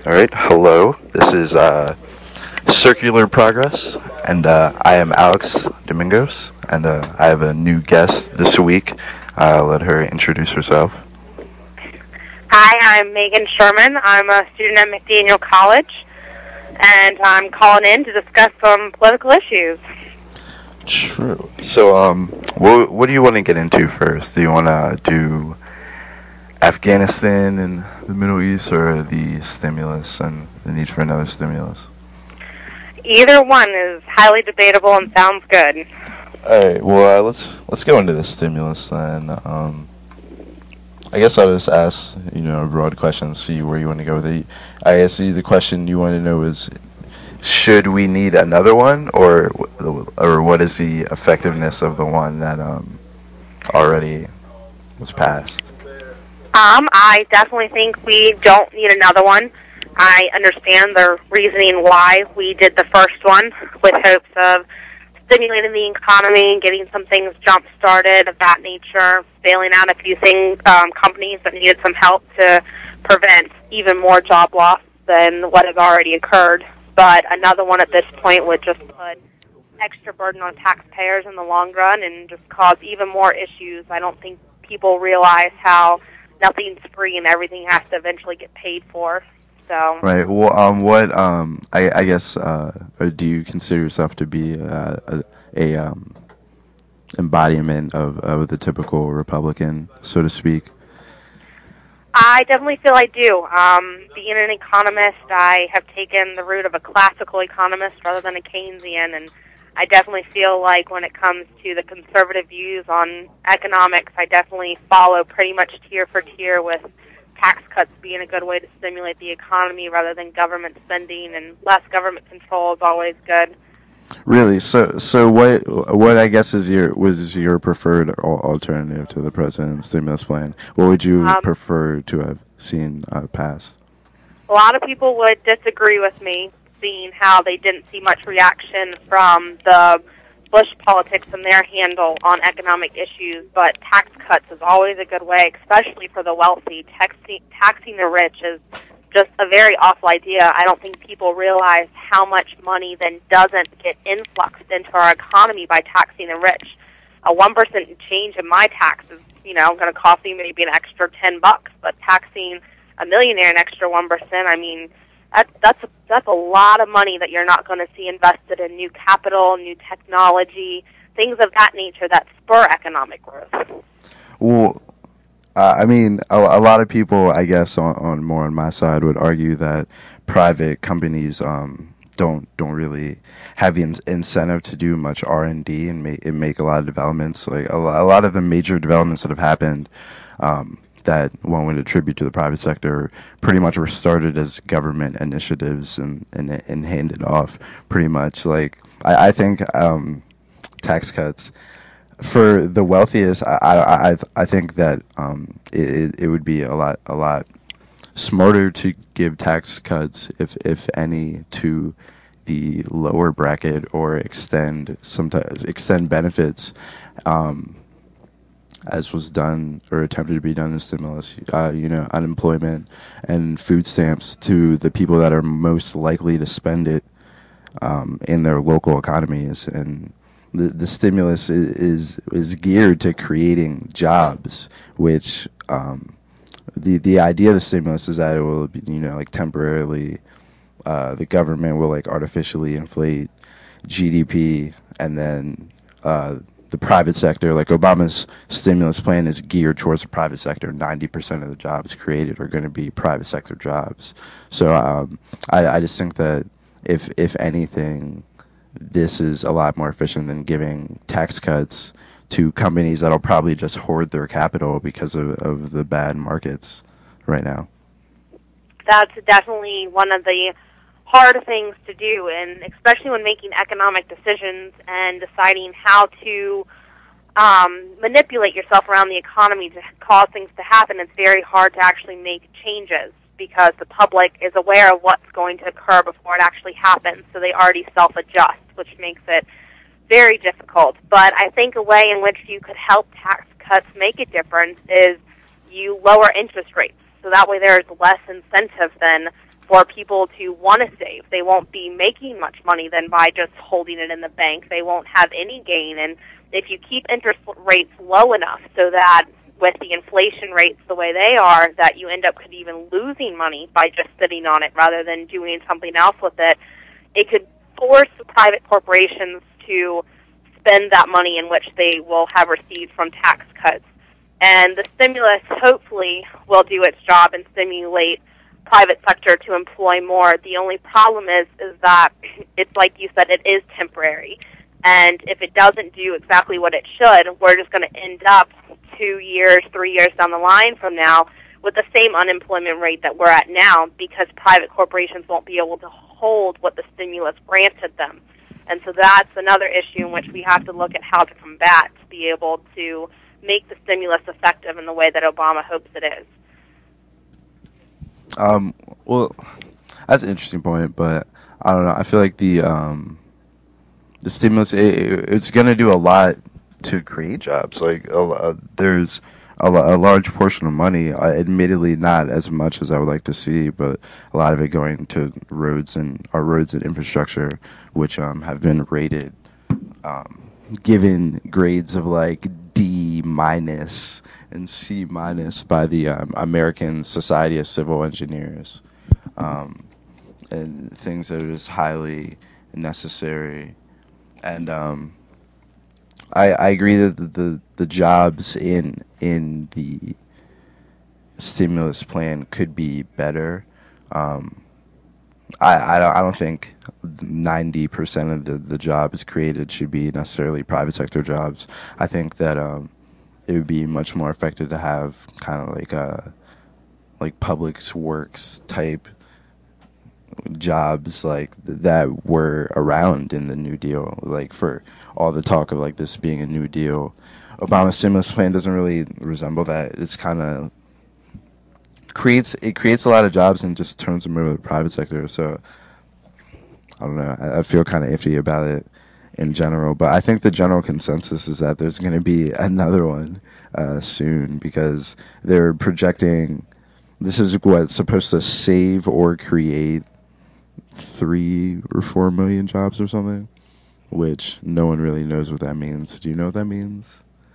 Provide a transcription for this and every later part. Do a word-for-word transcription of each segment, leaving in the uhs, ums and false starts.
All right, hello. This is uh, Circular Progress, and uh, I am Alex Domingos, and uh, I have a new guest this week. I'll let her introduce herself. Hi, I'm Megan Sherman. I'm a student at McDaniel College, and I'm calling in to discuss some political issues. True. So, um, what what do you want to get into first? Do you want to do Afghanistan and the Middle East, or the stimulus and the need for another stimulus? Either one is highly debatable and sounds good. All right. Well, uh, let's let's go into the stimulus then. Um, I guess I'll just ask, you know, a broad question, see where you want to go with it. I guess the the question you want to know is, should we need another one, or or what is the effectiveness of the one that um already was passed? Um, I definitely think we don't need another one. I understand the reasoning why we did the first one, with hopes of stimulating the economy, getting some things jump-started of that nature, bailing out a few things, um, companies that needed some help to prevent even more job loss than what has already occurred. But another one at this point would just put extra burden on taxpayers in the long run and just cause even more issues. I don't think people realize how nothing's free and everything has to eventually get paid for. So Right. Well, um, what um, I I guess uh, or do you consider yourself to be uh, a a um embodiment of of the typical Republican, so to speak? I definitely feel I do. Um, being an economist, I have taken the route of a classical economist rather than a Keynesian, and I definitely feel like when it comes to the conservative views on economics, I definitely follow pretty much tier for tier, with tax cuts being a good way to stimulate the economy rather than government spending, and less government control is always good. Really? So so what what I guess is your was your preferred al- alternative to the president's stimulus plan? What would you Um, prefer to have seen uh, passed? A lot of people would disagree with me, seeing how they didn't see much reaction from the Bush politics and their handle on economic issues, but tax cuts is always a good way, especially for the wealthy. Taxing, taxing the rich is just a very awful idea. I don't think people realize how much money then doesn't get influxed into our economy by taxing the rich. A one percent change in my tax is, you know, going to cost me maybe an extra ten bucks, but taxing a millionaire an extra one percent, I mean, that, that's, a, that's a lot of money that you're not going to see invested in new capital, new technology, things of that nature that spur economic growth. Well, Uh, I mean, a, a lot of people, I guess, on, on more on my side, would argue that private companies um, don't don't really have the in- incentive to do much R and D and make and make a lot of developments. Like a, lo- a lot of the major developments that have happened, um, that one would attribute to the private sector, pretty much were started as government initiatives and and, and handed off. Pretty much, like I, I think um, tax cuts for the wealthiest, I I I, I think that um, it it would be a lot a lot smarter to give tax cuts, if if any, to the lower bracket, or extend sometimes extend benefits, um, as was done or attempted to be done in stimulus. Uh, you know, unemployment and food stamps to the people that are most likely to spend it um, in their local economies. And the the stimulus is, is is geared to creating jobs, which um, the the idea of the stimulus is that it will be, you know, like temporarily, uh, the government will like artificially inflate G D P, and then uh, the private sector, like Obama's stimulus plan, is geared towards the private sector. ninety percent of the jobs created are going to be private sector jobs. So um, I, I just think that if if anything, this is a lot more efficient than giving tax cuts to companies that'll probably just hoard their capital because of, of the bad markets right now. That's definitely one of the hard things to do, and especially when making economic decisions and deciding how to um, manipulate yourself around the economy to cause things to happen, it's very hard to actually make changes because the public is aware of what's going to occur before it actually happens, so they already self-adjust, which makes it very difficult. But I think a way in which you could help tax cuts make a difference is you lower interest rates. So that way there's less incentive then for people to want to save. They won't be making much money then by just holding it in the bank. They won't have any gain. And if you keep interest rates low enough so that with the inflation rates the way they are, that you end up could even losing money by just sitting on it rather than doing something else with it, it could force private corporations to spend that money in which they will have received from tax cuts. And the stimulus hopefully will do its job and stimulate private sector to employ more. The only problem is is that it's like you said, it is temporary. And if it doesn't do exactly what it should, we're just going to end up two years, three years down the line from now with the same unemployment rate that we're at now because private corporations won't be able to hold what the stimulus granted them. And so that's another issue in which we have to look at how to combat to be able to make the stimulus effective in the way that Obama hopes it is. Um, well, that's an interesting point, but I don't know. I feel like the um, the stimulus it, it's going to do a lot to create jobs. Like a, uh, there's a, a large portion of money, uh, admittedly not as much as I would like to see, but a lot of it going to roads and our roads and infrastructure, which um, have been rated, um, given grades of like D minus and C minus by the um, American Society of Civil Engineers, um, and things that are just highly necessary. And um, I, I agree that the, the, the jobs in in the stimulus plan could be better. Um, I, I don't I don't think ninety percent of the, the jobs created should be necessarily private sector jobs. I think that um, it would be much more effective to have kind of like a like public works type jobs like th- that were around in the New Deal. Like for all the talk of like this being a New Deal, Obama's stimulus plan doesn't really resemble that. It's kind of creates it creates a lot of jobs and just turns them over to the private sector. So I don't know. I, I feel kind of iffy about it in general, but I think the general consensus is that there's going to be another one uh, soon because they're projecting this is what's supposed to save or create three or four million jobs or something, which no one really knows what that means. Do you know what that means?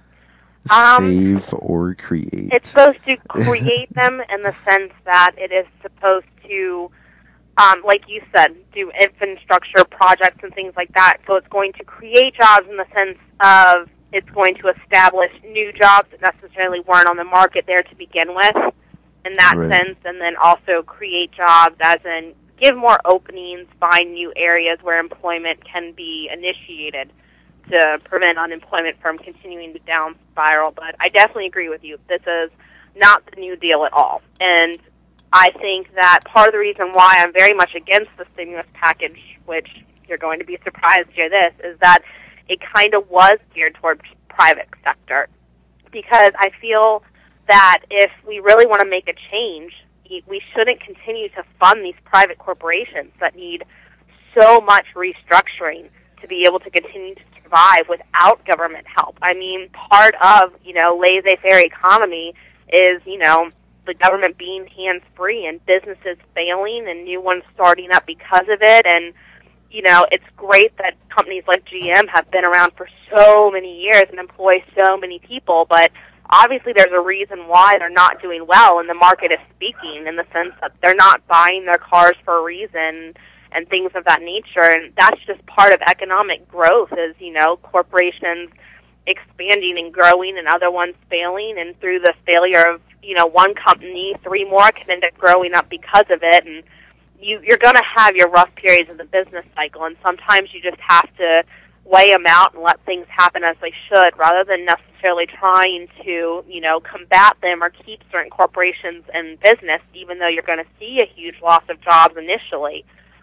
Um, Save or create. It's supposed to create them in the sense that it is supposed to, um, like you said, do infrastructure projects and things like that. So it's going to create jobs in the sense of it's going to establish new jobs that necessarily weren't on the market there to begin with in that Right. sense, and then also create jobs as in give more openings, find new areas where employment can be initiated to prevent unemployment from continuing to down spiral. But I definitely agree with you. This is not the New Deal at all. And I think that part of the reason why I'm very much against the stimulus package, which you're going to be surprised to hear this, is that it kind of was geared toward private sector. Because I feel that if we really want to make a change, we shouldn't continue to fund these private corporations that need so much restructuring to be able to continue to survive without government help. I mean, part of, you know, laissez-faire economy is, you know, the government being hands-free and businesses failing and new ones starting up because of it. And, you know, it's great that companies like G M have been around for so many years and employ so many people, but obviously there's a reason why they're not doing well, and the market is speaking in the sense that they're not buying their cars for a reason and things of that nature. And that's just part of economic growth is, you know, corporations expanding and growing and other ones failing. And through the failure of, you know, one company, three more can end up growing up because of it. And you, you're going to have your rough periods of the business cycle, and sometimes you just have to weigh them out and let things happen as they should rather than necessarily trying to, you know, combat them or keep certain corporations in business, even though you're going to see a huge loss of jobs initially.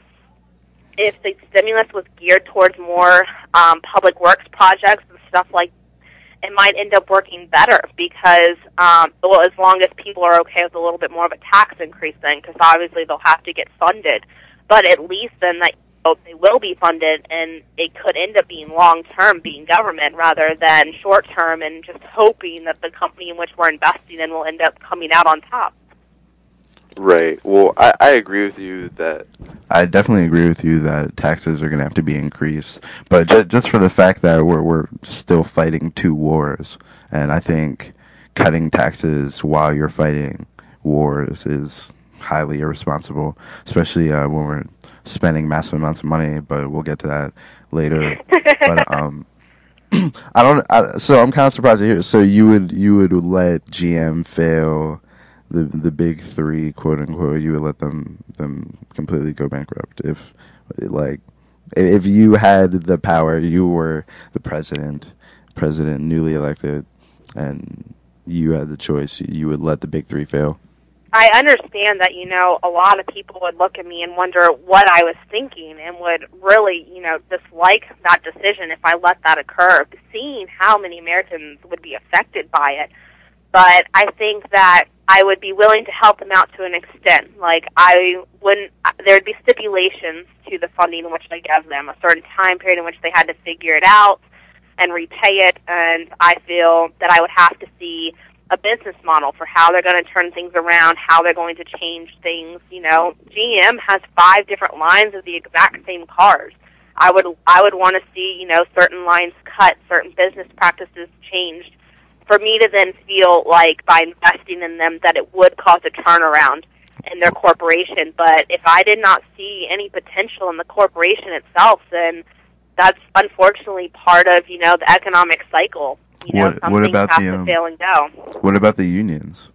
If the stimulus was geared towards more um, public works projects and stuff like that, it might end up working better because, um, well, as long as people are okay with a little bit more of a tax increase then, because obviously they'll have to get funded. But at least then that they will be funded, and it could end up being long-term, being government, rather than short-term and just hoping that the company in which we're investing in will end up coming out on top. Right. Well, I, I agree with you that. I definitely agree with you that taxes are going to have to be increased, but ju- just for the fact that we're we're still fighting two wars, and I think cutting taxes while you're fighting wars is highly irresponsible, especially uh, when we're spending massive amounts of money. But we'll get to that later. But um, I don't. I, so I'm kind of surprised to hear. So you would you would let G M fail the the big three, quote unquote. You would let them them completely go bankrupt if like if you had the power, you were the president, president newly elected, and you had the choice. You would let the big three fail. I understand that, you know, a lot of people would look at me and wonder what I was thinking and would really, you know, dislike that decision if I let that occur, seeing how many Americans would be affected by it. But I think that I would be willing to help them out to an extent. Like, I wouldn't, there'd be stipulations to the funding in which I give them, a certain time period in which they had to figure it out and repay it, and I feel that I would have to see a business model for how they're going to turn things around, how they're going to change things. You know, G M has five different lines of the exact same cars. I would I would want to see, you know, certain lines cut, certain business practices changed, for me to then feel like by investing in them that it would cause a turnaround in their corporation. But if I did not see any potential in the corporation itself, then that's unfortunately part of, you know, the economic cycle. You know, What some what things about have the to um fail and go. what about the unions?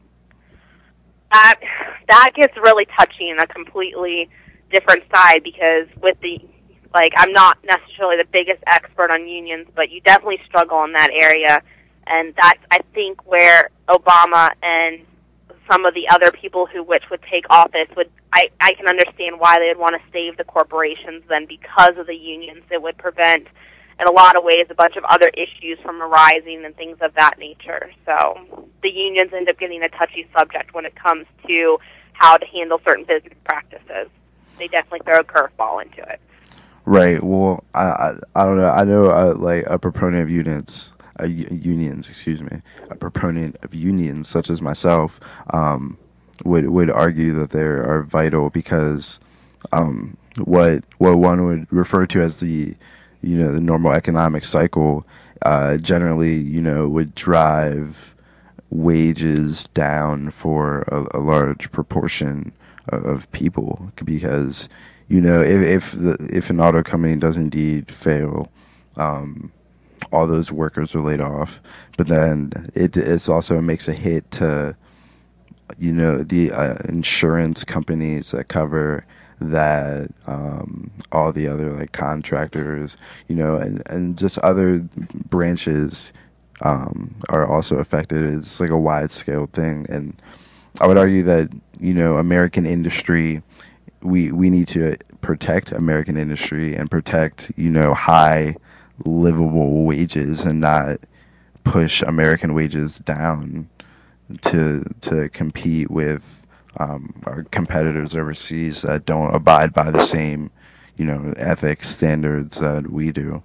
That that gets really touchy in a completely different side, because with the, like, I'm not necessarily the biggest expert on unions, but you definitely struggle in that area, and that's, I think, where Obama and some of the other people who which would take office would, I, I can understand why they would want to save the corporations then, because of the unions. It would prevent, in a lot of ways, a bunch of other issues from arising and things of that nature. So the unions end up getting a touchy subject when it comes to how to handle certain business practices. They definitely throw a curveball into it. Right. Well, I I, I don't know. I know uh, like a proponent of units, uh, unions, excuse me, a proponent of unions such as myself, um, would would argue that they are vital because um, what what one would refer to as the you know the normal economic cycle uh, generally you know would drive wages down for a, a large proportion of, of people because you know if if, the, if an auto company does indeed fail, um, all those workers are laid off, but then it it's also makes a hit to you know the uh, insurance companies that cover that, um, all the other like contractors, you know, and, and just other branches um, are also affected. It's like a wide scale thing, and I would argue that you know American industry, we we need to protect American industry and protect you know high livable wages and not push American wages down to to compete with um, our competitors overseas that don't abide by the same, you know, ethics standards that we do.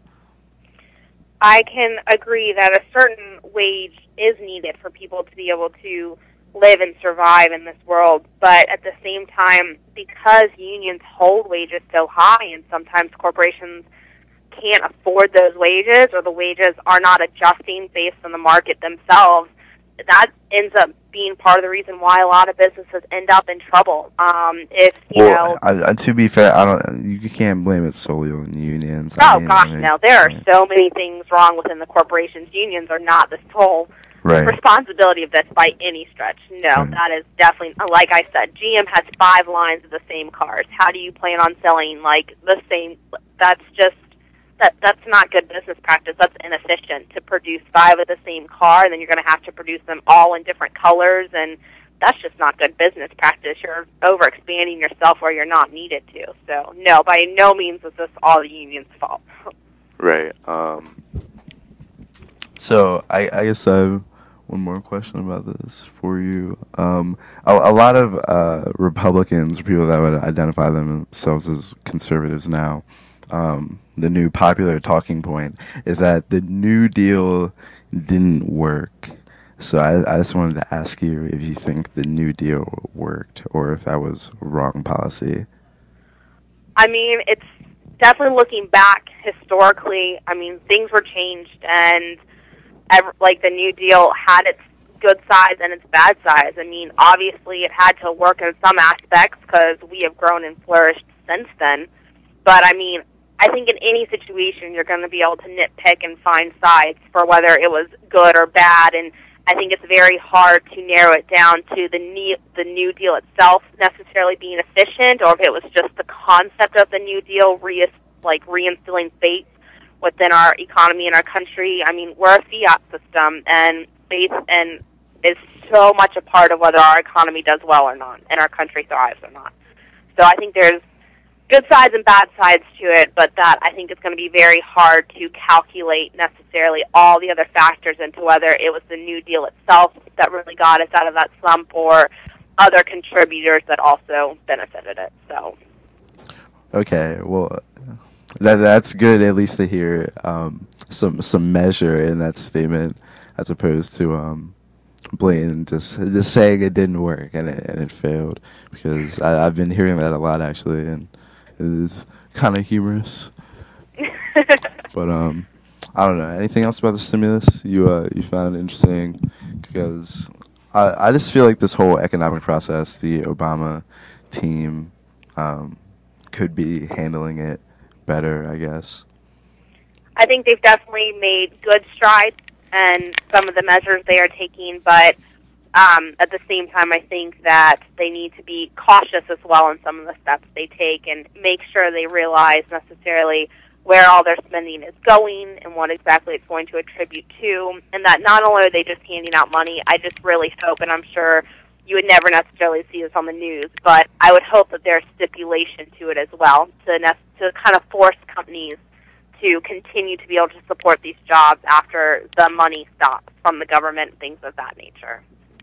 I can agree that a certain wage is needed for people to be able to live and survive in this world, but at the same time, because unions hold wages so high and sometimes corporations can't afford those wages, or the wages are not adjusting based on the market themselves, that ends up being part of the reason why a lot of businesses end up in trouble. Um, if, you Well, know, I, I, to be fair, I don't. You can't blame it solely on the unions. I oh mean, I gosh, mean, no, there are yeah. so many things wrong within the corporations. Unions are not the sole Right. responsibility of this by any stretch. No, Right. that is definitely, like I said, G M has five lines of the same cars. How do you plan on selling, like, the same? That's just, that that's not good business practice. That's inefficient to produce five of the same car, and then you're going to have to produce them all in different colors, and that's just not good business practice. You're overexpanding yourself where you're not needed to. So, no, by no means is this all the union's fault. Right. Um, So I, I guess I have one more question about this for you. Um, a, a lot of uh, Republicans, people that would identify themselves as conservatives now, um, the new popular talking point is that the New Deal didn't work. So I, I just wanted to ask you if you think the New Deal worked or if that was wrong policy. I mean, it's definitely looking back historically. I mean, things were changed, and ever, like the New Deal had its good sides and its bad sides. I mean, obviously it had to work in some aspects because we have grown and flourished since then. But I mean, I think in any situation you're going to be able to nitpick and find sides for whether it was good or bad, and I think it's very hard to narrow it down to the new, the New Deal itself necessarily being efficient, or if it was just the concept of the New Deal re like reinstilling faith within our economy and our country. I mean, we're a fiat system, and faith and is so much a part of whether our economy does well or not, and our country thrives or not. So I think there's good sides and bad sides to it, but that I think it's going to be very hard to calculate necessarily all the other factors into whether it was the New Deal itself that really got us out of that slump or other contributors that also benefited it. So, okay, well, that that's good at least to hear um, some some measure in that statement as opposed to um, blatant just just saying it didn't work and it, and it failed, because I, I've been hearing that a lot actually, and it is kind of humorous. But um, I don't know. Anything else about the stimulus you uh, you found interesting? Because I I just feel like this whole economic process, the Obama team um, could be handling it better, I guess. I think they've definitely made good strides and some of the measures they are taking, but um, at the same time, I think that they need to be cautious as well in some of the steps they take and make sure they realize necessarily where all their spending is going and what exactly it's going to attribute to, and that not only are they just handing out money, I just really hope, and I'm sure you would never necessarily see this on the news, but I would hope that there's stipulation to it as well to, ne- to kind of force companies to continue to be able to support these jobs after the money stops from the government, things of that nature.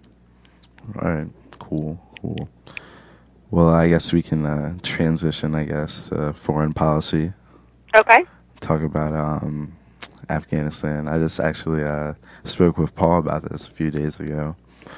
All right, cool, cool. Well, I guess we can uh, transition, I guess, to foreign policy. Okay. Talk about um, Afghanistan. I just actually uh, spoke with Paul about this a few days ago.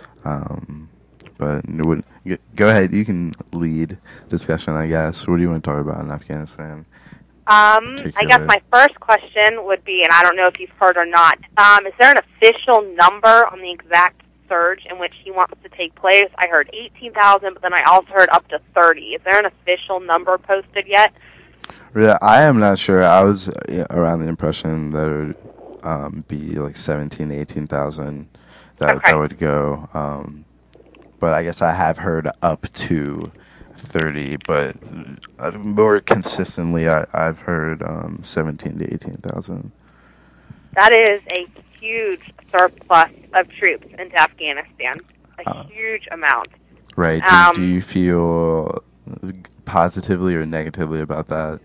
Um, but it would, go ahead, you can lead discussion, I guess. What do you want to talk about in Afghanistan? Um, I guess my first question would be, and I don't know if you've heard or not, um, is there an official number on the exact surge in which he wants to take place? I heard eighteen thousand, but then I also heard up to thirty. Is there an official number posted yet? Yeah, I am not sure. I was around the impression that it would um, be like seventeen, eighteen thousand that, okay. that would go. Um, but I guess I have heard up to thirty, but more consistently I, I've heard um, seventeen to eighteen thousand. That is a huge surplus of troops into Afghanistan. A uh, huge amount. Right. Do, um, do you feel positively or negatively about that?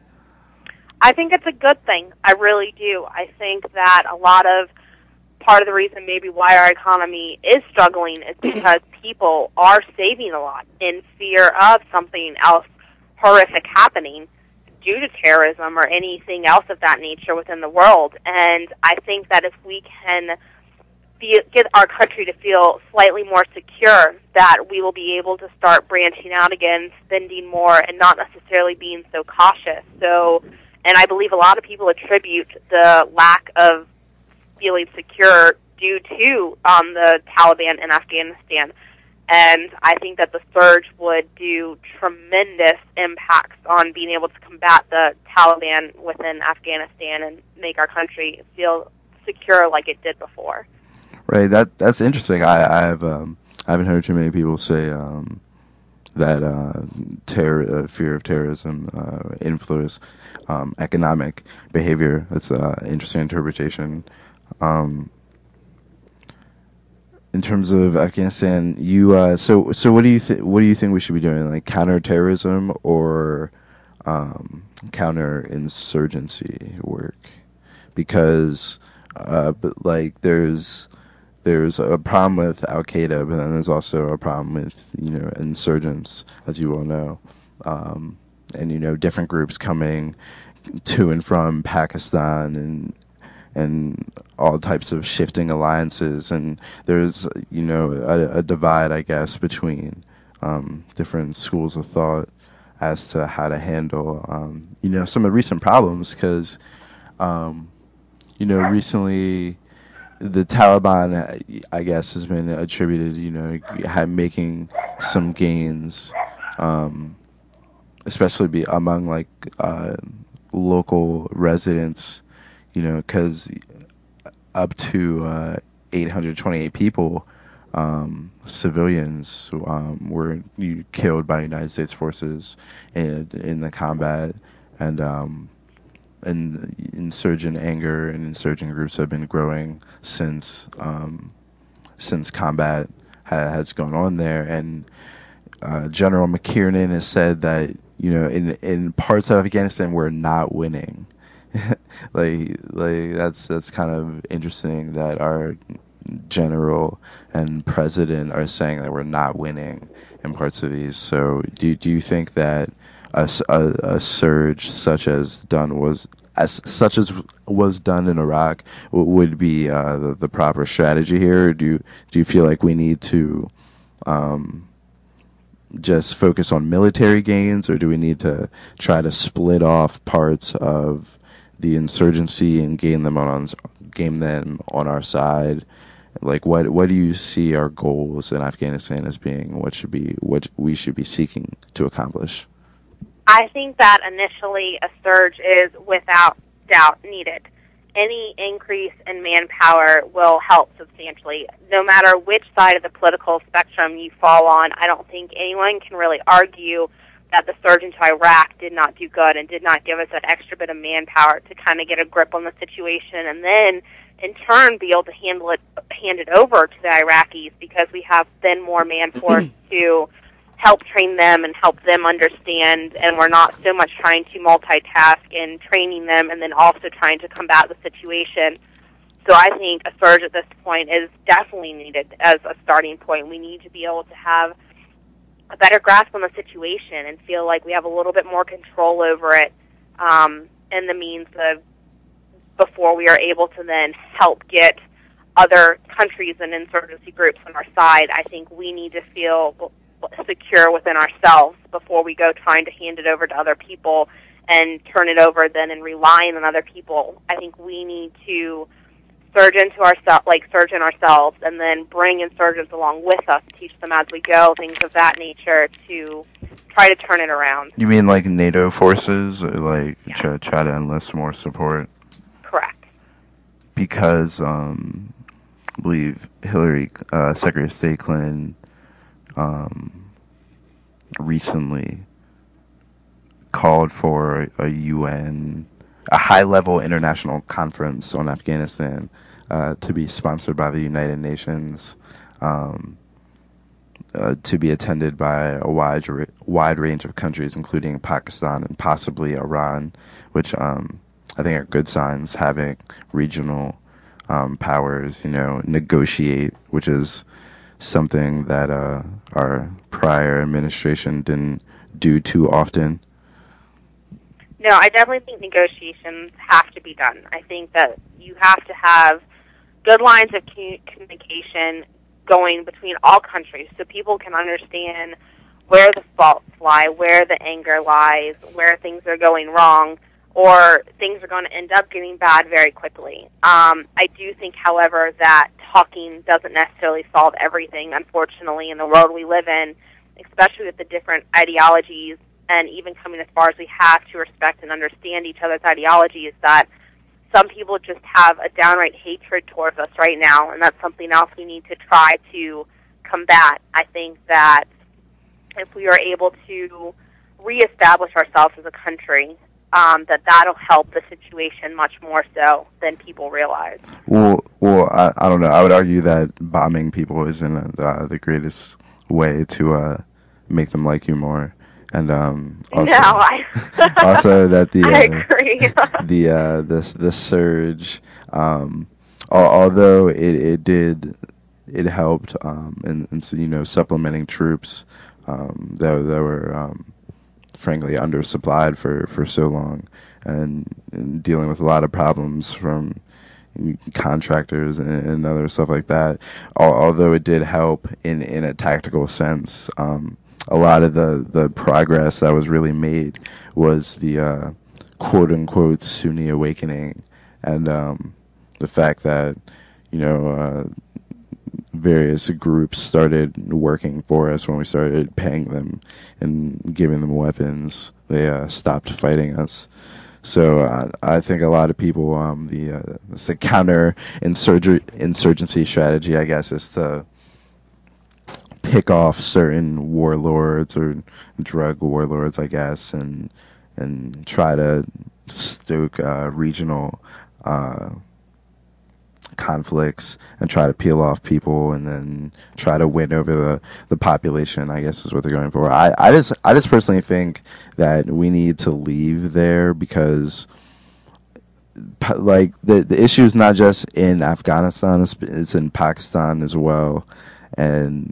I think it's a good thing. I really do. I think that a lot of part of the reason maybe why our economy is struggling is because people are saving a lot in fear of something else horrific happening due to terrorism or anything else of that nature within the world. And I think that if we can be, get our country to feel slightly more secure, that we will be able to start branching out again, spending more, and not necessarily being so cautious. So, and I believe a lot of people attribute the lack of feeling secure due to um, the Taliban in Afghanistan. And I think that the surge would do tremendous impacts on being able to combat the Taliban within Afghanistan and make our country feel secure like it did before. Right. That that's interesting. I I've um, I haven't heard too many people say um, that uh, terror, uh, fear of terrorism uh, influence um, economic behavior. That's an uh, interesting interpretation. Um, in terms of Afghanistan, you uh, so so what do you think? What do you think we should be doing? Like counterterrorism or um, counterinsurgency work? Because uh, but like there's there's a problem with Al Qaeda, but then there's also a problem with you know insurgents, as you all know, um, and you know different groups coming to and from Pakistan and. and all types of shifting alliances, and there's, you know, a, a divide, I guess, between um, different schools of thought as to how to handle, um, you know, some of the recent problems, because, um, you know, recently the Taliban, I guess, has been attributed, you know, had making some gains, um, especially be among like uh, local residents, you know, because up to uh, eight hundred twenty-eight people, um, civilians, um, were killed by United States forces in in the combat, and um, and insurgent anger and insurgent groups have been growing since um, since combat ha- has gone on there. And uh, General McKiernan has said that, you know, in in parts of Afghanistan we're not winning. like like that's that's kind of interesting that our general and president are saying that we're not winning in parts of these. So do do you think that a, a, a surge such as done was as such as was done in Iraq w- would be uh, the, the proper strategy here? Or do you, do you feel like we need to um, just focus on military gains, or do we need to try to split off parts of the insurgency and gain them on gain them on our side? Like, what what do you see our goals in Afghanistan as being? What should be what we should be seeking to accomplish? I think that initially a surge is without doubt needed. Any increase in manpower will help substantially. No matter which side of the political spectrum you fall on, I don't think anyone can really argue that the surge into Iraq did not do good and did not give us that extra bit of manpower to kind of get a grip on the situation, and then in turn be able to handle it, hand it over to the Iraqis, because we have then more man force to help train them and help them understand, and we're not so much trying to multitask in training them and then also trying to combat the situation. So I think a surge at this point is definitely needed as a starting point. We need to be able to have a better grasp on the situation and feel like we have a little bit more control over it, um, and the means of before we are able to then help get other countries and insurgency groups on our side. I think we need to feel secure within ourselves before we go trying to hand it over to other people and turn it over then and relying on other people. I think we need to surge into ourselves, like surge in ourselves, and then bring insurgents along with us, teach them as we go, things of that nature, to try to turn it around. You mean like NATO forces, or like Yeah. try, try to enlist more support? Correct. Because um, I believe Hillary, uh, Secretary of State Clinton, um, recently called for a U N, a high-level international conference on Afghanistan uh, to be sponsored by the United Nations, um, uh, to be attended by a wide wide range of countries, including Pakistan and possibly Iran, which um, I think are good signs. Having regional um, powers, you know, negotiate, which is something that uh, our prior administration didn't do too often. No, I definitely think negotiations have to be done. I think that you have to have good lines of communication going between all countries so people can understand where the faults lie, where the anger lies, where things are going wrong, or things are going to end up getting bad very quickly. Um, I do think, however, that talking doesn't necessarily solve everything, unfortunately, in the world we live in, especially with the different ideologies, and even coming as far as we have to respect and understand each other's ideologies, that some people just have a downright hatred towards us right now, and that's something else we need to try to combat. I think that if we are able to reestablish ourselves as a country, um, that that'll help the situation much more so than people realize. Well, well, I, I don't know. I would argue that bombing people isn't uh, the greatest way to uh, make them like you more. And um, also, no, I also that the uh, I agree. the uh, the the surge, um, al- although it, it did it helped um, in, in you know supplementing troops um, that that were um, frankly undersupplied for, for so long, and, and dealing with a lot of problems from contractors and, and other stuff like that. Al- although it did help in, in a tactical sense, um, a lot of the, the progress that was really made was the uh, quote unquote Sunni awakening, and um, the fact that you know uh, various groups started working for us when we started paying them and giving them weapons. They uh, stopped fighting us. So uh, I think a lot of people, um, the uh, it's a counter insurg- insurgency strategy, I guess, is to pick off certain warlords or drug warlords, I guess, and and try to stoke uh, regional uh, conflicts and try to peel off people and then try to win over the, the population, I guess is what they're going for. I, I just I just personally think that we need to leave there because like the the issue is not just in Afghanistan, it's, it's in Pakistan as well. And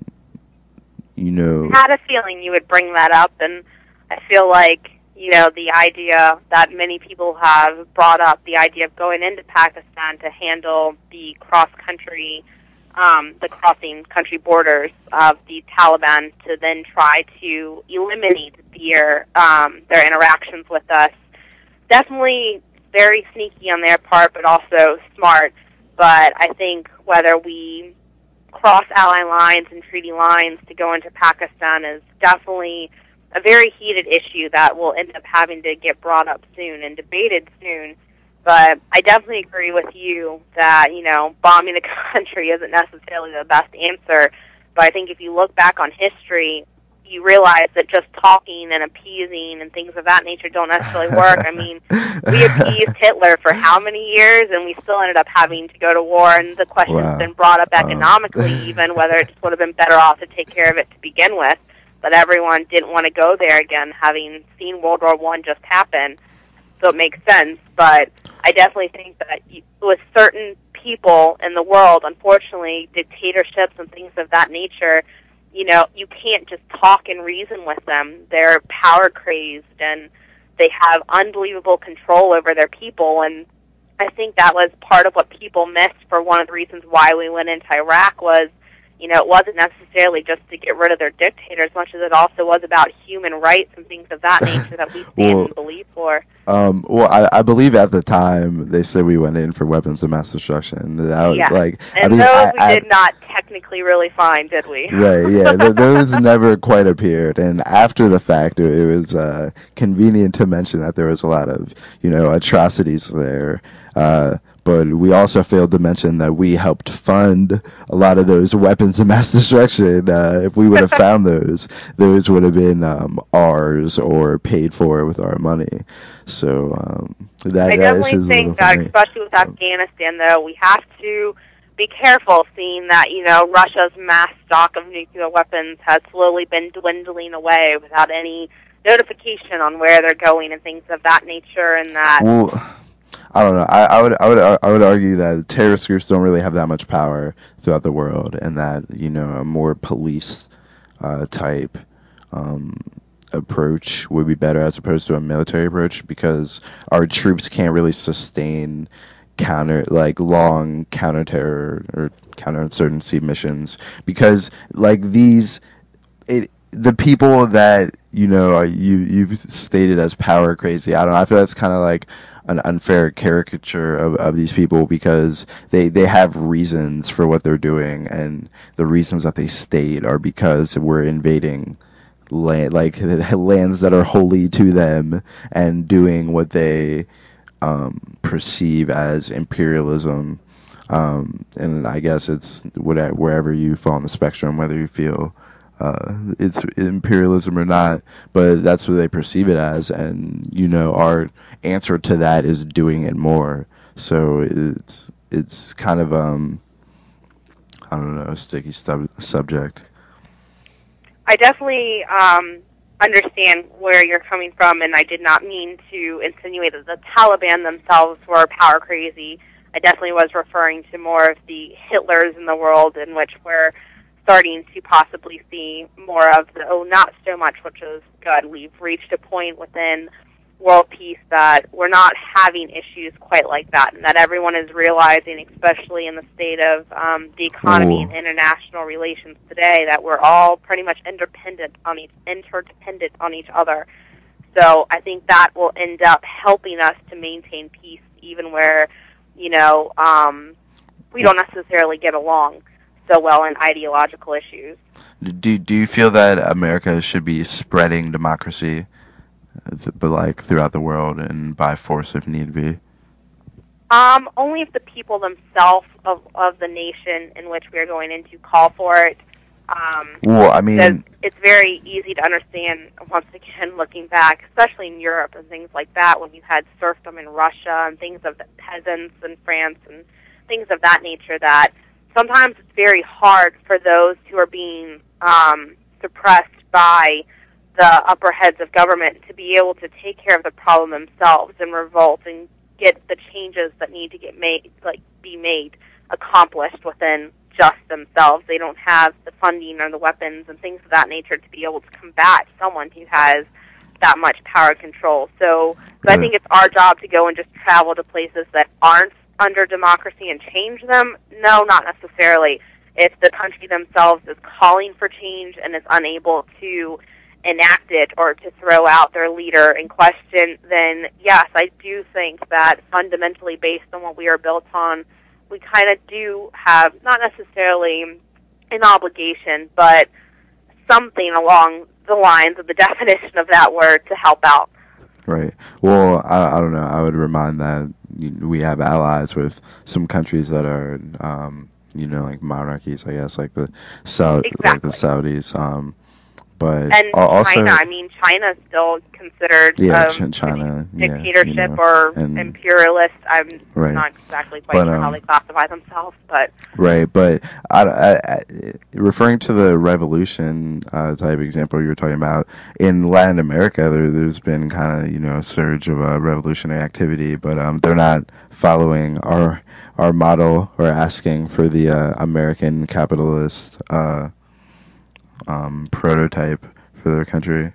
you know, I had a feeling you would bring that up, and I feel like you know, the idea that many people have brought up, the idea of going into Pakistan to handle the cross-country, um, the crossing country borders of the Taliban to then try to eliminate their, um, their interactions with us. Definitely very sneaky on their part, but also smart. But I think whether we cross ally lines and treaty lines to go into Pakistan is definitely a very heated issue that will end up having to get brought up soon and debated soon. But I definitely agree with you that, you know, bombing the country isn't necessarily the best answer. But I think if you look back on history, you realize that just talking and appeasing and things of that nature don't necessarily work. I mean, we appeased Hitler for how many years, and we still ended up having to go to war. And the question's Wow. been brought up Um. economically, even whether it just would have been better off to take care of it to begin with. But everyone didn't want to go there again, having seen World War One just happen. So it makes sense. But I definitely think that you, with certain people in the world, unfortunately, dictatorships and things of that nature, you know, you can't just talk and reason with them. They're power crazed, and they have unbelievable control over their people. And I think that was part of what people missed for one of the reasons why we went into Iraq was, you know, it wasn't necessarily just to get rid of their dictator as much as it also was about human rights and things of that nature that we stand Well, and believe for. Um, well, I, I believe at the time they said we went in for weapons of mass destruction. That was, Yeah. like, And I mean, those I, we I, did not technically really find, did we? right, yeah, th- those never quite appeared. And after the fact, it, it was uh, convenient to mention that there was a lot of, you know, atrocities there. Uh, but we also failed to mention that we helped fund a lot of those weapons of mass destruction. Uh, if we would have found those, those would have been um, ours or paid for with our money. So um, that, I that definitely is a little think that, funny. especially with Afghanistan, though, we have to be careful, seeing that, you know, Russia's mass stock of nuclear weapons has slowly been dwindling away without any notification on where they're going and things of that nature, and that Well, I don't know. I, I would I would I would argue that terrorist groups don't really have that much power throughout the world, and that, you know, a more police uh, type um, approach would be better as opposed to a military approach, because our troops can't really sustain counter like long counter-terror or counterinsurgency missions, because like these it the people that, you know, are, you you've stated as power crazy. I don't know. I feel that's kind of like an unfair caricature of, of these people, because they, they have reasons for what they're doing, and the reasons that they state are because we're invading land, like lands that are holy to them, and doing what they um, perceive as imperialism. Um, and I guess it's whatever, wherever you fall on the spectrum, whether you feel uh, it's imperialism or not, but that's what they perceive it as. And, you know, our answer to that is doing it more. So it's it's kind of um I don't know, a sticky sub- subject. I definitely um, understand where you're coming from, and I did not mean to insinuate that the Taliban themselves were power crazy. I definitely was referring to more of the Hitlers in the world, in which we're starting to possibly see more of the, oh, not so much, which is good. We've reached a point within world peace that we're not having issues quite like that, and that everyone is realizing, especially in the state of um, the economy Ooh. and international relations today, that we're all pretty much interdependent on each interdependent on each other. So I think that will end up helping us to maintain peace, even where, you know, um, we don't necessarily get along so well in ideological issues. Do do you feel that America should be spreading democracy, th- but like throughout the world and by force if need be? Um, only if the people themselves of, of the nation in which we are going into call for it. Um, Well, I mean, it's very easy to understand, once again, looking back, especially in Europe and things like that, when you had serfdom in Russia and things of the peasants in France and things of that nature, that sometimes it's very hard for those who are being um, suppressed by the upper heads of government to be able to take care of the problem themselves and revolt and get the changes that need to get made, like be made, accomplished within just themselves. They don't have the funding or the weapons and things of that nature to be able to combat someone who has that much power control. So, so I think it's our job to go and just travel to places that aren't under democracy and change them. No, not necessarily. If the country themselves is calling for change and is unable to enact it or to throw out their leader in question, then yes, I do think that fundamentally based on what we are built on, we kind of do have, not necessarily an obligation, but something along the lines of the definition of that word to help out. Right. Well, I, I don't know. I would remind that we have allies with some countries that are, um, you know, like monarchies, I guess, like the Saudi, exactly. like the Saudis. Um, but and also, China, I mean, China is still considered yeah, um, China, dictatorship yeah, you know, or and, imperialist. I'm right. not exactly quite but, sure um, how they classify themselves, but right. But I, I, I, referring to the revolution uh, type example you were talking about in Latin America, there, there's been kind of you know a surge of uh, revolutionary activity, but um, they're not following our our model or asking for the uh, American capitalist uh, um, prototype for their country.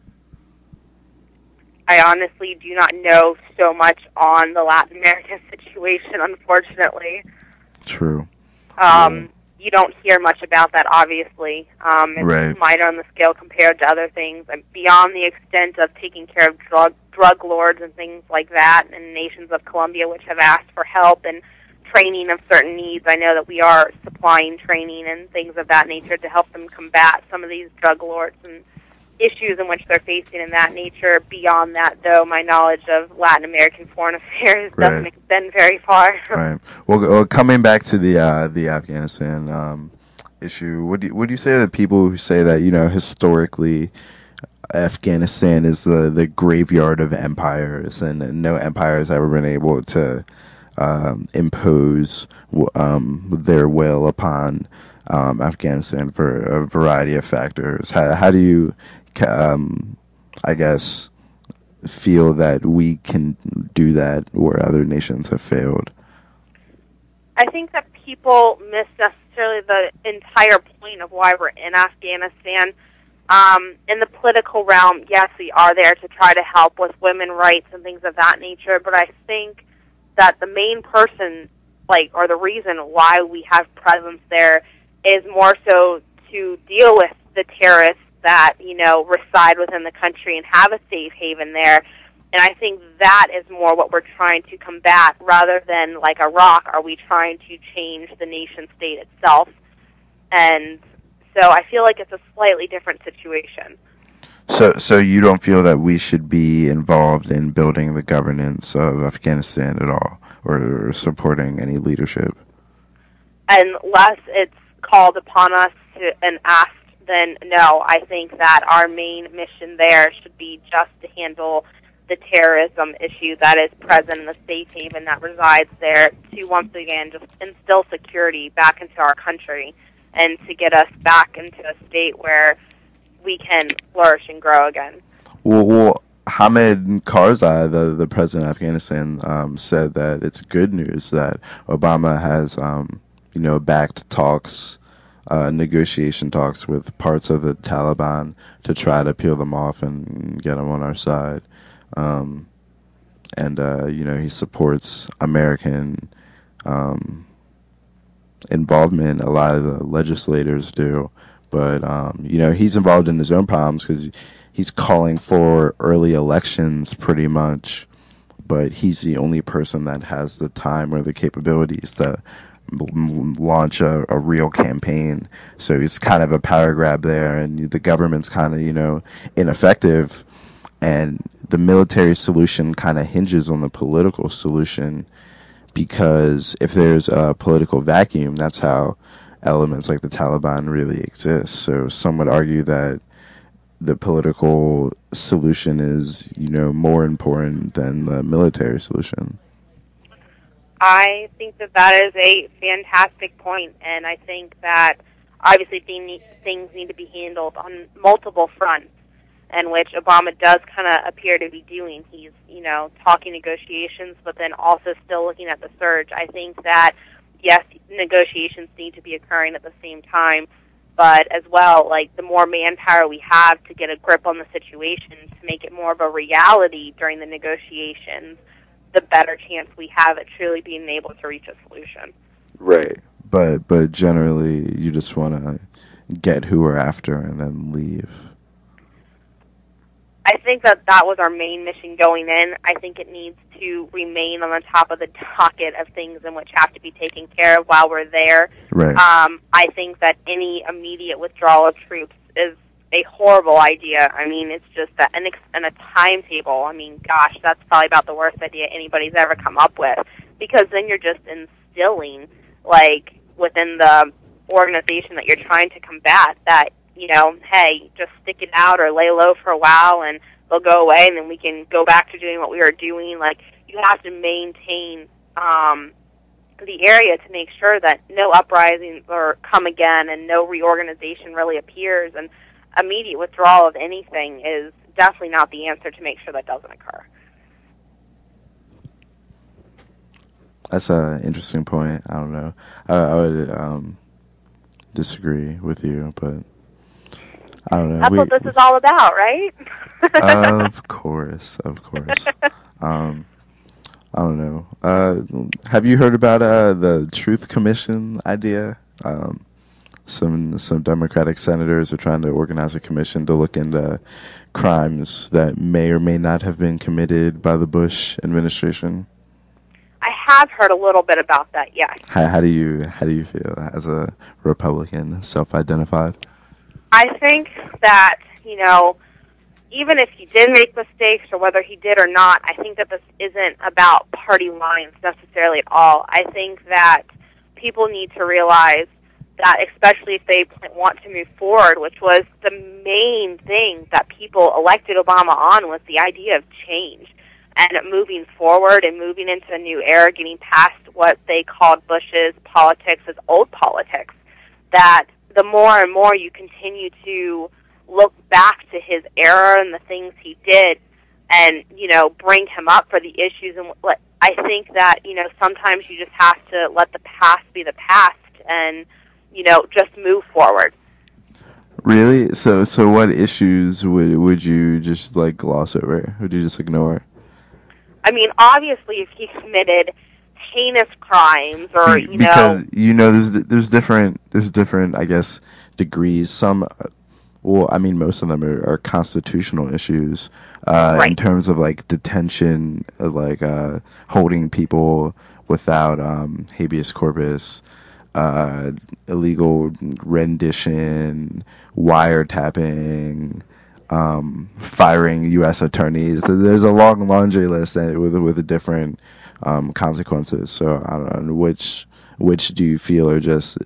I honestly do not know so much on the Latin American situation, unfortunately. True. Um, yeah. You don't hear much about that, obviously. Um, it's right. minor on the scale compared to other things. And beyond the extent of taking care of drug drug lords and things like that, and nations of Colombia which have asked for help and training of certain needs, I know that we are supplying training and things of that nature to help them combat some of these drug lords and issues in which they're facing in that nature. Beyond that, though, my knowledge of Latin American foreign affairs right. doesn't extend very far. Right. Well, well, coming back to the uh, the Afghanistan um, issue, would you, would you say that people who say that you know historically Afghanistan is the, the graveyard of empires and no empire has ever been able to um, impose um, their will upon um, Afghanistan for a variety of factors? How, how do you, um, I guess, feel that we can do that where other nations have failed? I think that people miss necessarily the entire point of why we're in Afghanistan. Um, in the political realm, yes, we are there to try to help with women rights and things of that nature, but I think that the main person, like, or the reason why we have presence there is more so to deal with the terrorists that, you know, reside within the country and have a safe haven there. And I think that is more what we're trying to combat rather than, like Iraq, are we trying to change the nation state itself? And so I feel like it's a slightly different situation. So, so you don't feel that we should be involved in building the governance of Afghanistan at all, or, or supporting any leadership? Unless it's called upon us to, and asked, then no. I think that our main mission there should be just to handle the terrorism issue that is present in the safe haven that resides there, to once again just instill security back into our country and to get us back into a state where we can flourish and grow again. Well, well Hamid Karzai, the, the president of Afghanistan, um, said that it's good news that Obama has, um, you know, backed talks, uh, negotiation talks with parts of the Taliban to try to peel them off and get them on our side. Um, and, uh, you know, he supports American um, involvement. A lot of the legislators do. But, um, you know, he's involved in his own problems because he's calling for early elections pretty much. But he's the only person that has the time or the capabilities to m- launch a, a real campaign. So it's kind of a power grab there, and the government's kind of, you know, ineffective. And the military solution kind of hinges on the political solution, because if there's a political vacuum, that's how elements like the Taliban really exist. So some would argue that the political solution is, you know, more important than the military solution. I think that that is a fantastic point, and I think that obviously thing, things need to be handled on multiple fronts, and which Obama does kind of appear to be doing. He's, you know, talking negotiations, but then also still looking at the surge. I think that, yes, negotiations need to be occurring at the same time, but as well, like, the more manpower we have to get a grip on the situation, to make it more of a reality during the negotiations, the better chance we have at truly being able to reach a solution. Right. But but generally, you just want to get who we're after and then leave. I think that that was our main mission going in. I think it needs to remain on the top of the docket of things in which have to be taken care of while we're there. Right. Um, I think that any immediate withdrawal of troops is a horrible idea. I mean, it's just a, an ex- and a timetable. I mean, gosh, that's probably about the worst idea anybody's ever come up with, because then you're just instilling, like, within the organization that you're trying to combat, that, you know, hey, just stick it out or lay low for a while and they'll go away and then we can go back to doing what we were doing. Like, you have to maintain um, the area to make sure that no uprisings or come again and no reorganization really appears. And immediate withdrawal of anything is definitely not the answer to make sure that doesn't occur. That's an interesting point. I don't know. I, I would um, disagree with you, but I don't know. That's we, what this is all about, right? Of course, of course. um, I don't know. Uh, have you heard about uh, the Truth Commission idea? Um, some some Democratic senators are trying to organize a commission to look into crimes that may or may not have been committed by the Bush administration. I have heard a little bit about that, yes. How, how do you how do you feel as a Republican, self-identified? I think that, you know, even if he did make mistakes or whether he did or not, I think that this isn't about party lines necessarily at all. I think that people need to realize that, especially if they want to move forward, which was the main thing that people elected Obama on, was the idea of change and moving forward and moving into a new era, getting past what they called Bush's politics as old politics, that the more and more you continue to look back to his era and the things he did and, you know, bring him up for the issues. And what, I think that, you know, sometimes you just have to let the past be the past and, you know, just move forward. Really? So so what issues would would you just, like, gloss over? Would you just ignore? I mean, obviously, if he committed heinous crimes or, you because, know... you know, there's there's different, there's different, I guess, degrees. Some... Well, I mean, most of them are, are constitutional issues uh, right. in terms of, like, detention, uh, like uh, holding people without um, habeas corpus, uh, illegal rendition, wiretapping, um, firing U S attorneys. There's a long laundry list with with different um, consequences. So I don't know, which which do you feel are just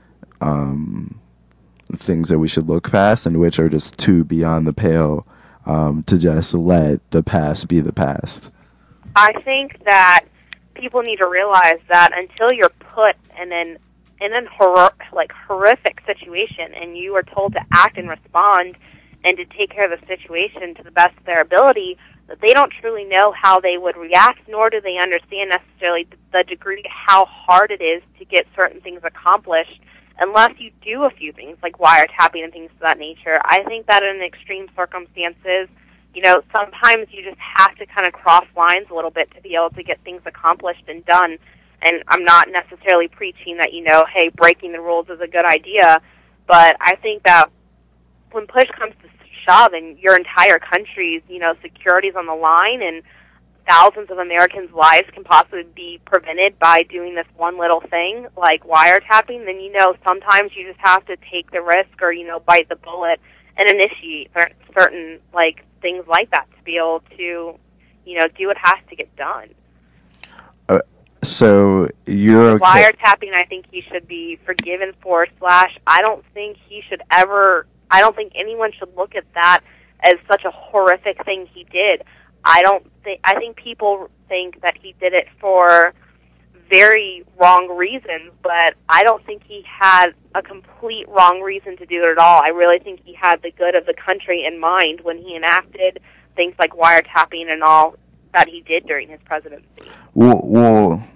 um, things that we should look past, and which are just too beyond the pale um, to just let the past be the past? I think that people need to realize that until you're put in an in an horror, like horrific situation, and you are told to act and respond and to take care of the situation to the best of their ability, that they don't truly know how they would react, nor do they understand necessarily the degree to how hard it is to get certain things accomplished unless you do a few things like wiretapping and things of that nature. I think that in extreme circumstances, you know, sometimes you just have to kind of cross lines a little bit to be able to get things accomplished and done. And I'm not necessarily preaching that, you know, hey, breaking the rules is a good idea, but I think that when push comes to shove and your entire country's, you know, security's on the line and thousands of Americans' lives can possibly be prevented by doing this one little thing, like wiretapping, then, you know, sometimes you just have to take the risk or, you know, bite the bullet and initiate certain, like, things like that to be able to, you know, do what has to get done. Uh, so you're okay. Wiretapping, I think he should be forgiven for, slash, I don't think he should ever, I don't think anyone should look at that as such a horrific thing he did. I don't think, I think people think that he did it for very wrong reasons, but I don't think he had a complete wrong reason to do it at all. I really think he had the good of the country in mind when he enacted things like wiretapping and all that he did during his presidency. Well, well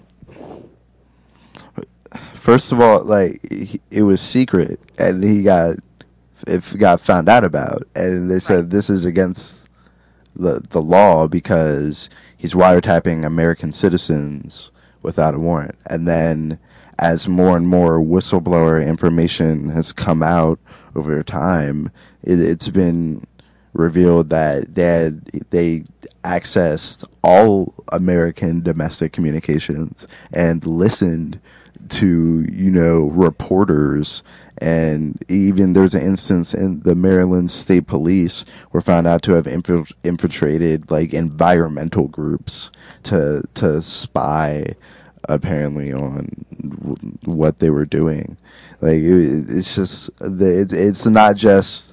first of all, like, he, it was secret, and he got, it got found out about, and they said right. This is against the the law because he's wiretapping American citizens without a warrant. And then as more and more whistleblower information has come out over time, it, it's been revealed that they, had, they accessed all American domestic communications and listened to, you know, reporters. And even there's an instance in the Maryland State Police were found out to have infilt- infiltrated like environmental groups to to spy apparently on w- what they were doing. Like it, it's just the it, it's not just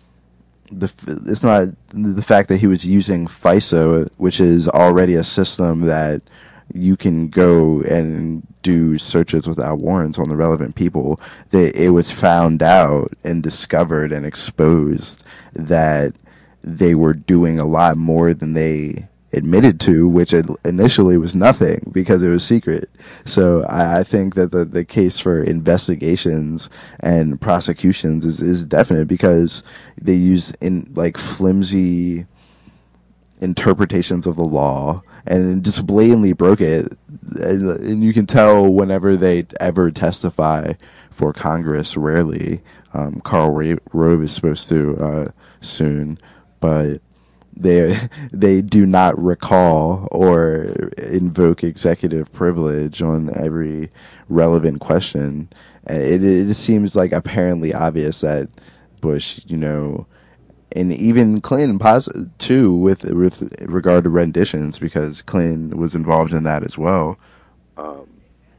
the it's not the fact that he was using FISA, which is already a system that you can go and do searches without warrants on the relevant people. That it was found out and discovered and exposed that they were doing a lot more than they admitted to, which initially was nothing because it was secret. So I, I think that the, the case for investigations and prosecutions is, is definite because they use in like flimsy interpretations of the law and just blatantly broke it. And, and you can tell whenever they ever testify for Congress, rarely. Um, Karl Rove is supposed to uh, soon, but they they do not recall or invoke executive privilege on every relevant question. It, it seems like apparently obvious that Bush, you know, and even Clinton, too, with with regard to renditions, because Clinton was involved in that as well, um,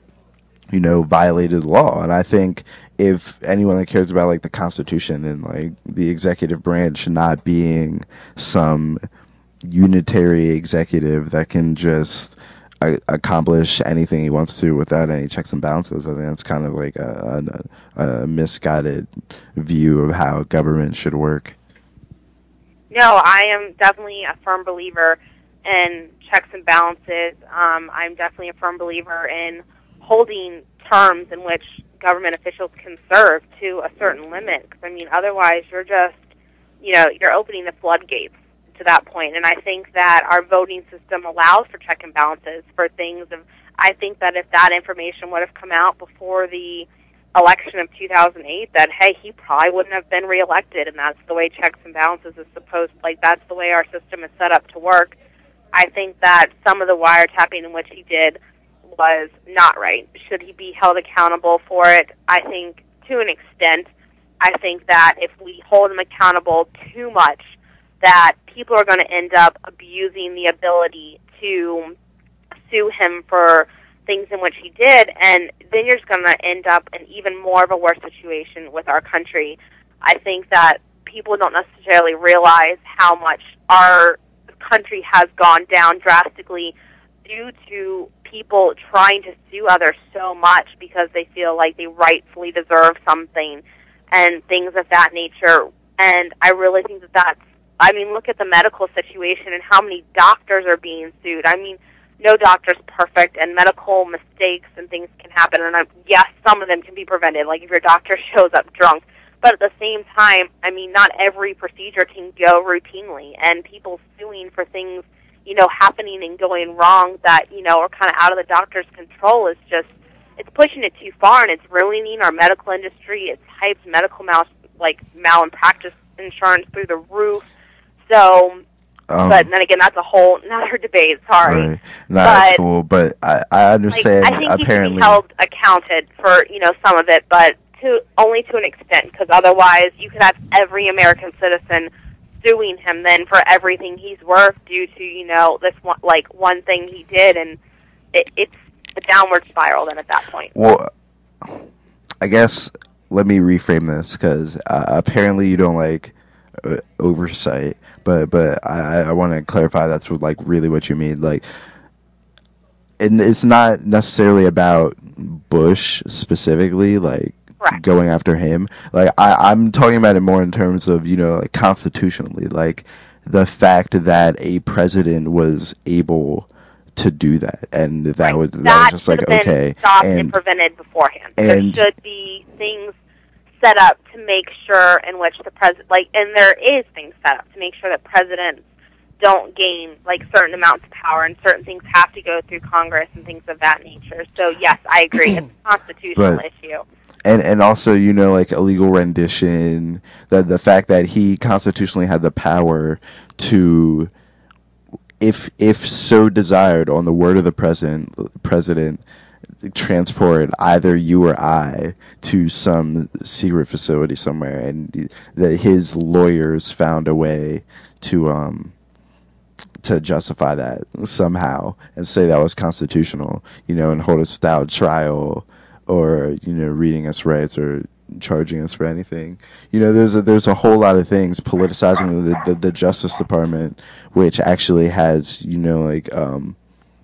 you know, violated the law. And I think if anyone that cares about, like, the Constitution and, like, the executive branch not being some unitary executive that can just uh, accomplish anything he wants to without any checks and balances, I think that's kind of like a, a, a misguided view of how government should work. No, I am definitely a firm believer in checks and balances. Um, I'm definitely a firm believer in holding terms in which government officials can serve to a certain limit. Because, I mean, otherwise you're just, you know, you're opening the floodgates to that point. And I think that our voting system allows for check and balances for things. Of, I think that if that information would have come out before the election of two thousand eight, that, hey, he probably wouldn't have been reelected, and that's the way checks and balances is supposed, like, that's the way our system is set up to work. I think that some of the wiretapping in which he did was not right. Should he be held accountable for it? I think to an extent. I think that if we hold him accountable too much, that people are going to end up abusing the ability to sue him for things in which he did, and then you're just going to end up in even more of a worse situation with our country. I think that people don't necessarily realize how much our country has gone down drastically due to people trying to sue others so much because they feel like they rightfully deserve something and things of that nature. And I really think that that's, I mean, look at the medical situation and how many doctors are being sued. I mean, no doctor's perfect, and medical mistakes and things can happen. And I'm, yes, some of them can be prevented, like if your doctor shows up drunk. But at the same time, I mean, not every procedure can go routinely, and people suing for things, you know, happening and going wrong that, you know, are kind of out of the doctor's control is just, it's pushing it too far, and it's ruining our medical industry. It's hyped medical mal, like, malpractice insurance through the roof. So, um, but then again, that's a whole another debate, sorry. Right. No, that's cool, but I, I understand, like, I think apparently. he should be held accounted for, you know, some of it, but to only to an extent, because otherwise you could have every American citizen suing him then for everything he's worth due to, you know, this one, like, one thing he did, and it, it's a downward spiral then at that point. Well, I guess let me reframe this, because uh, apparently you don't like uh, oversight, but but I, I want to clarify that's what, like, really what you mean. Like, and it's not necessarily about Bush specifically, like, Correct. Going after him. Like, I, I'm talking about it more in terms of, you know, like, constitutionally, like, the fact that a president was able to do that, and that right. was that, that was just like, been okay, stopped and, and prevented beforehand. And, there should be things set up to make sure in which the president, like, and there is things set up to make sure that presidents don't gain, like, certain amounts of power, and certain things have to go through Congress and things of that nature. So yes, I agree. It's a constitutional but, issue. And and also, you know, like, illegal rendition, that the fact that he constitutionally had the power to, if if so desired, on the word of the president, president, transport either you or I to some secret facility somewhere, and that his lawyers found a way to um to justify that somehow and say that was constitutional, you know, and hold us without trial, or, you know, reading us rights or charging us for anything. You know, there's a, there's a whole lot of things, politicizing the, the, the Justice Department, which actually has, you know, like, um,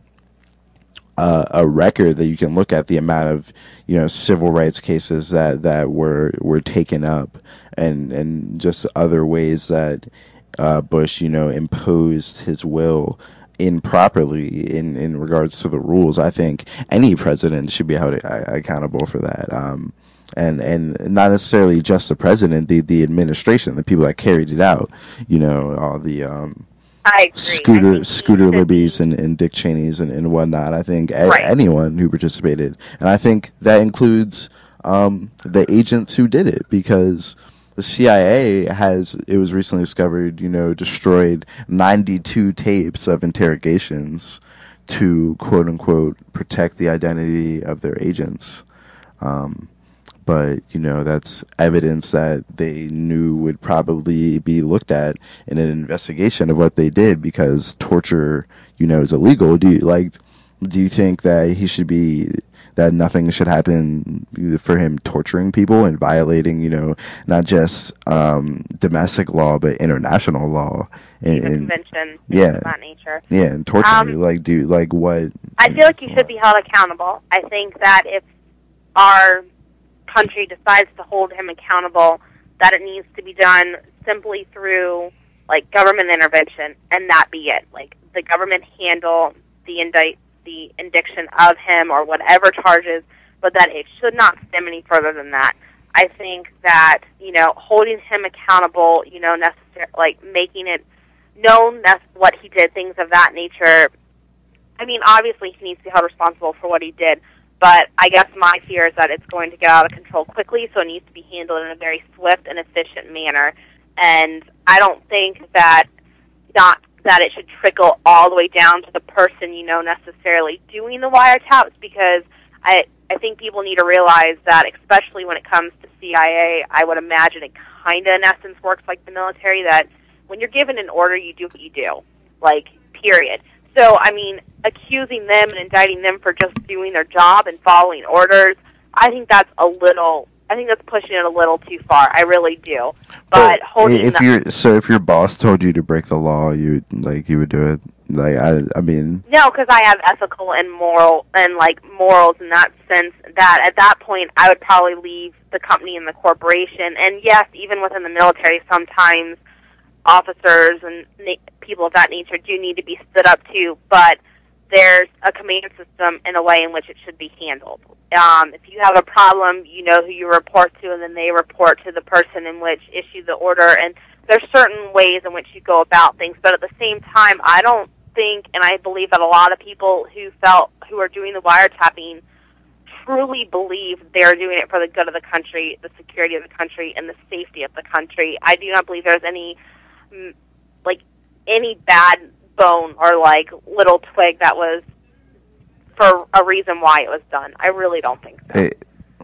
uh, a record that you can look at, the amount of, you know, civil rights cases that, that were, were taken up, and, and just other ways that, uh, Bush, you know, imposed his will improperly in, in regards to the rules. I think any president should be held uh, accountable for that. Um, and, and not necessarily just the president, the, the administration, the people that carried it out, you know, all the, um, I agree. Scooter, I Scooter Libby's and, and Dick Cheney's and, and whatnot. I think a, right. anyone who participated. And I think that includes, um, the agents who did it, because the C I A has, it was recently discovered, you know, destroyed ninety-two tapes of interrogations to, quote unquote, protect the identity of their agents. Um, but, you know, that's evidence that they knew would probably be looked at in an investigation of what they did, because torture, you know, is illegal. Do you, like, do you think that he should be, that nothing should happen for him torturing people and violating, you know, not just um, domestic law, but international law? And, Even and, convention, yeah, of that nature. Yeah, and torture. Um, like, do, like, what? I feel like you should be held accountable. I think that if our country decides to hold him accountable, that it needs to be done simply through, like, government intervention, and that be it. Like, the government handle the indict, the indiction of him or whatever charges, but that it should not stem any further than that. I think that, you know, holding him accountable, you know, necessar- like making it known that's what he did, things of that nature. I mean, obviously he needs to be held responsible for what he did, but I guess my fear is that it's going to get out of control quickly, so it needs to be handled in a very swift and efficient manner. And I don't think that not that it should trickle all the way down to the person, you know, necessarily doing the wiretaps, because I I think people need to realize that, especially when it comes to C I A, I would imagine it kind of, in essence, works like the military, that when you're given an order, you do what you do, like, period. So, I mean, accusing them and indicting them for just doing their job and following orders, I think that's a little... I think that's pushing it a little too far. I really do. But, but holding if the, you're so if your boss told you to break the law, you like you would do it. Like I, I mean. No, because I have ethical and moral and like morals in that sense. That at that point, I would probably leave the company and the corporation. And yes, even within the military, sometimes officers and na- people of that nature do need to be stood up to. But there's a command system and a way in which it should be handled. Um, if you have a problem, you know who you report to, and then they report to the person in which issued the order. And there's certain ways in which you go about things. But at the same time, I don't think, and I believe that a lot of people who felt, who are doing the wiretapping truly believe they're doing it for the good of the country, the security of the country, and the safety of the country. I do not believe there's any, like, any bad bone or, like, little twig that was for a reason why it was done. I really don't think so. Hey,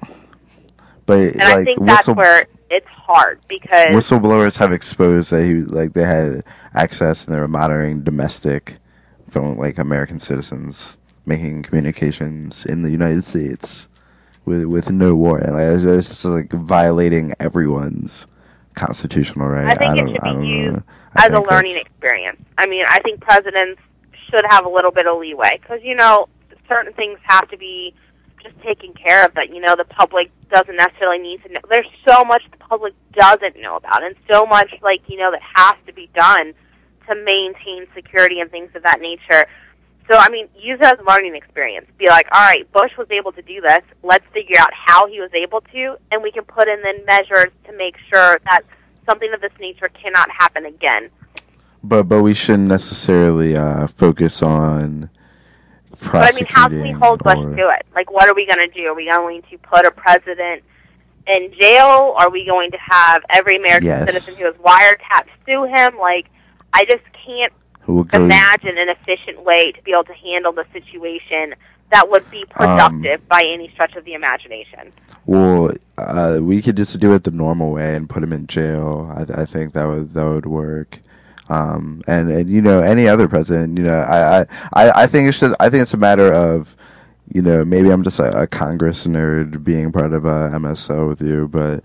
but, and like, I think that's whistle- where it's hard, because whistleblowers have exposed that he, like, they had access and they were monitoring domestic from, like, American citizens making communications in the United States with with no warrant. Like, it's just, it's just like violating everyone's constitutional right. I think I it don't, should I be don't used know. I as a think learning that's- experience. I mean, I think presidents should have a little bit of leeway, because, you know, certain things have to be just taken care of that, you know, the public doesn't necessarily need to know. There's so much the public doesn't know about, and so much, like, you know, that has to be done to maintain security and things of that nature. So, I mean, use it as a learning experience. Be like, all right, Bush was able to do this. Let's figure out how he was able to, and we can put in then measures to make sure that something of this nature cannot happen again. But but we shouldn't necessarily uh, focus on But, I mean, how can we hold Bush or, to it? Like, what are we going to do? Are we going to put a president in jail? Are we going to have every American Yes. citizen who is wiretapped sue him? Like, I just can't we'll go, imagine an efficient way to be able to handle the situation that would be productive um, by any stretch of the imagination. Well, uh, we could just do it the normal way and put him in jail. I, I think that would that would work. Um, and, and you know, any other president, you know, I, I, I think it's just I think it's a matter of, you know, maybe I'm just a, a Congress nerd being part of a M S O with you, but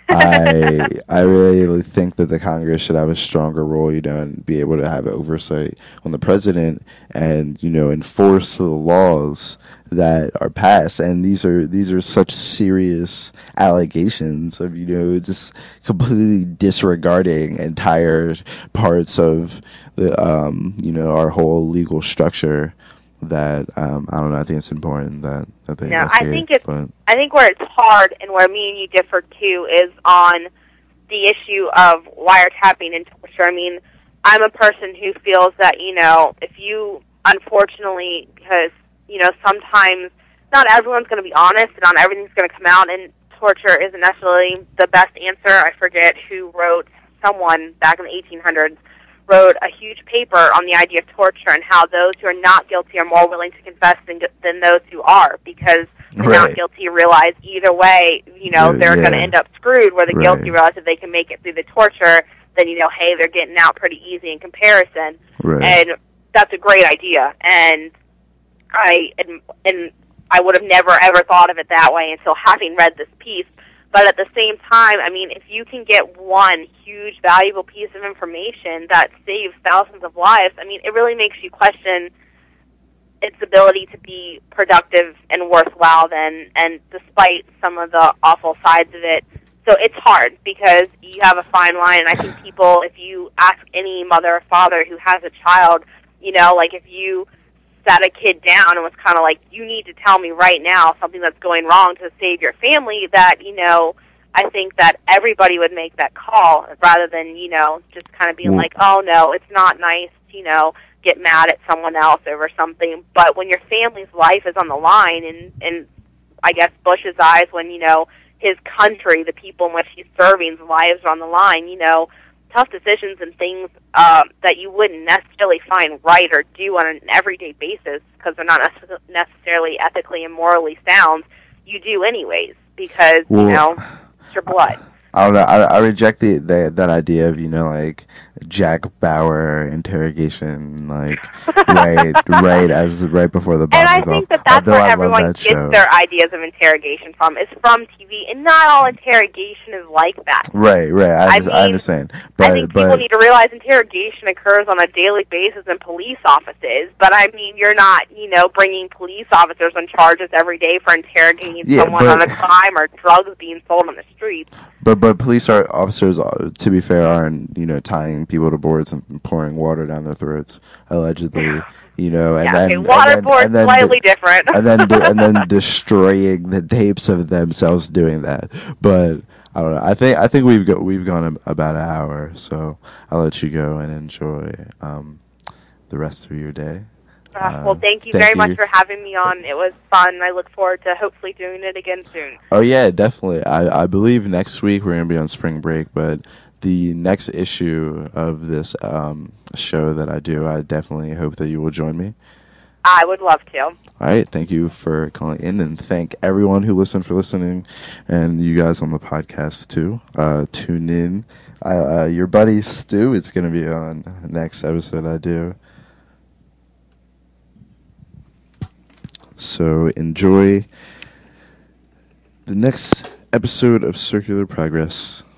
I I really think that the Congress should have a stronger role, you know, and be able to have oversight on the president and, you know, enforce the laws that are passed. And these are these are such serious allegations of, you know, just completely disregarding entire parts of the um you know, our whole legal structure. That um, I don't know. I think it's important that that they. No, I think it's. But. I think where it's hard and where me and you differ too is on the issue of wiretapping and torture. I mean, I'm a person who feels that, you know, if you, unfortunately, because, you know, sometimes not everyone's going to be honest and not everything's going to come out, and torture isn't necessarily the best answer. I forget who wrote. Someone back in the eighteen hundreds. Wrote a huge paper on the idea of torture and how those who are not guilty are more willing to confess than, than those who are, because the right. not guilty realize either way, you know, they're yeah. going to end up screwed, where the right. guilty realize if they can make it through the torture, then, you know, hey, they're getting out pretty easy in comparison. Right. And that's a great idea. And I, and, and I would have never, ever thought of it that way until having read this piece. But at the same time, I mean, if you can get one huge, valuable piece of information that saves thousands of lives, I mean, it really makes you question its ability to be productive and worthwhile then, and despite some of the awful sides of it. So it's hard, because you have a fine line, and I think people, if you ask any mother or father who has a child, you know, like if you sat a kid down and was kind of like, you need to tell me right now something that's going wrong to save your family, that, you know, I think that everybody would make that call rather than, you know, just kind of being like, oh, no, it's not nice to, you know, get mad at someone else over something. But when your family's life is on the line, and, and I guess Bush's eyes, when, you know, his country, the people in which he's serving's lives are on the line, you know, tough decisions and things um, that you wouldn't necessarily find right or do on an everyday basis, because they're not necessarily ethically and morally sound, you do anyways, because, well, you know, it's your blood. I don't know. I, I reject the, the that idea of, you know, like Jack Bauer interrogation, like right, right as right before the bomb. And I think that that's where everyone that gets show. their ideas of interrogation from, is from T V, and not all interrogation is like that. Right, right. I, I, mean, I understand. But, I think but, people need to realize interrogation occurs on a daily basis in police offices. But I mean, you're not, you know, bringing police officers on charges every day for interrogating yeah, someone but, on a crime or drugs being sold on the streets. But but police are officers, uh, to be fair, aren't, you know, tying people to boards and pouring water down their throats, allegedly, you know, and Yeah, then okay, and then waterboard's and then slightly different. and then de- and then destroying the tapes of themselves doing that. But I don't know. I think I think we've got we've gone a, about an hour, so I'll let you go and enjoy um, the rest of your day. Uh, well, Uh, thank you thank very you. much for having me on. It was fun. I look forward to hopefully doing it again soon. Oh yeah, definitely. I, I believe next week we're gonna be on spring break, but the next issue of this um, show that I do, I definitely hope that you will join me. I would love to. All right, thank you for calling in, and thank everyone who listened for listening, and you guys on the podcast too. Uh, tune in. Uh, uh, your buddy Stu is gonna be on next episode I do. So enjoy the next episode of Circular Progress.